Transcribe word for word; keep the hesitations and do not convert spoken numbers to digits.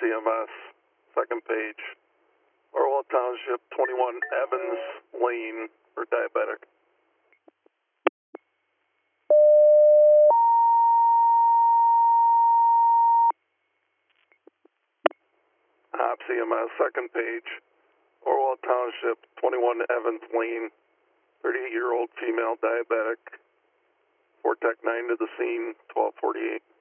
C M S, second page. Orwell Township, twenty-one Evans Lane for diabetic. Hop C M S, second page. Orwell Township, twenty-one Evans Lane, thirty-eight-year-old female diabetic. four Tech nine to the scene, twelve forty-eight.